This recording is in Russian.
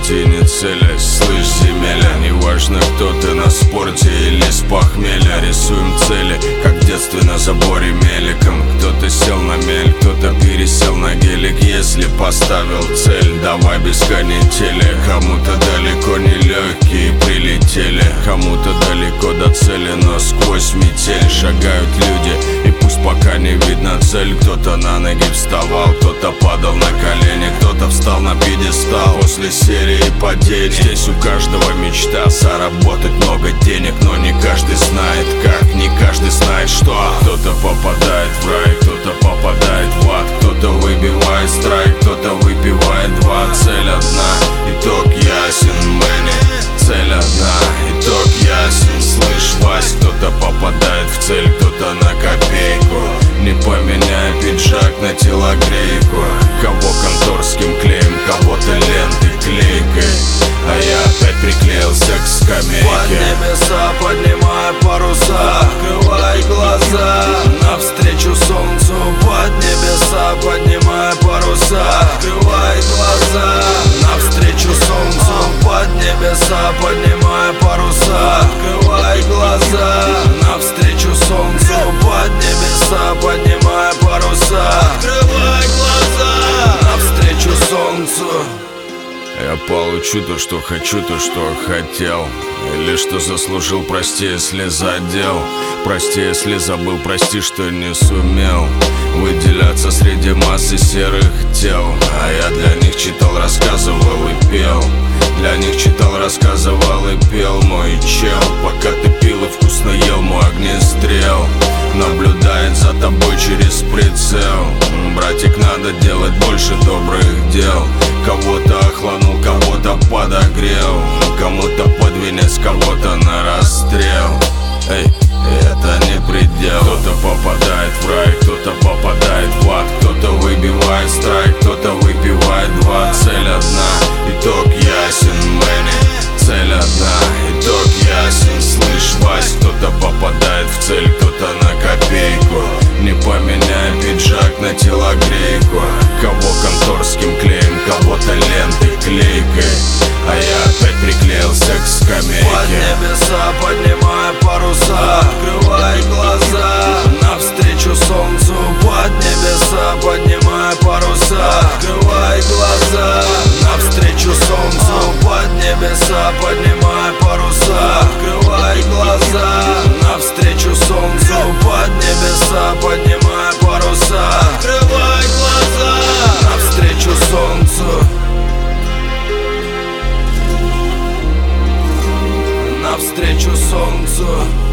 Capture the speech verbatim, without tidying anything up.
пути не целясь. Слышь, земеля, неважно, кто ты, на спорте или с похмелья. Рисуем цели, как в детстве на заборе меликом. Кто-то сел на мель, кто-то пересел на гелик. Если поставил цель, давай без канители. Кому-то далеко не легкие прилетели, кому-то далеко до цели, но сквозь метель шагают люди, и пусть пока не видно цель. Кто-то на ноги вставал, кто-то падал на колени, кто-то встал на пьедестал после серии падений. Здесь у каждого мечта заработать много денег, но не каждый знает как, не каждый знает что. Кто-то попадает в рай, кто-то попадает в ад, кто-то выбивает страйк, кто-то выпивает два. Цель одна, итог ясен, мэни. Цель одна, итог ясен. Слышь, Вась, кто-то попадает в цель, кто-то на копейку, не поменяя пиджак на телогрейку. Кого конторским клеем, кого-то лентой клейкой, а я опять приклеился к скамейке. Под небеса поднимая паруса, открывай глаза навстречу солнцу. Под небеса поднимая паруса, открывай глаза навстречу солнцу. Под небеса поднимая паруса, открывай глаза навстречу солнцу. Под небеса поднимая паруса, открывай глаза навстречу солнцу. Я получу то, что хочу, то, что хотел, или что заслужил, прости, если задел. Прости, если забыл, прости, что не сумел выделяться среди массы серых тел. А я для них читал, рассказывал и пел. Для них читал, рассказывал и пел. Мой чел, пока ты пил и вкусно ел, мой огнестрел наблюдает за тобой через прицел. Братик, надо делать больше добрых дел. Кого-то охланул, кого-то подогрел, кому-то под венец, кого-то на расстрел. Эй, это не предел. Кто-то попадает в рай, кто-то попадает в ад, кто-то выбивает страйк, кто-то выпивает два. Цель одна, итог ясен, мэни. Цель одна, итог ясен. Слышь, Вась, кто-то попадает в цель, кто-то на копейку, не поменяя пиджак на телогрейку. Кого конторским клеем, кого-то лентой клейкой, а я опять приклеился к скамейке. Под небеса поднимая паруса, открывай глаза навстречу солнцу. Под небеса поднимая паруса, открывай глаза навстречу солнцу. Под небеса поднимая паруса, открывай глаза навстречу солнцу. Под небеса поднимая паруса, открывай глаза навстречу солнцу. Навстречу солнцу.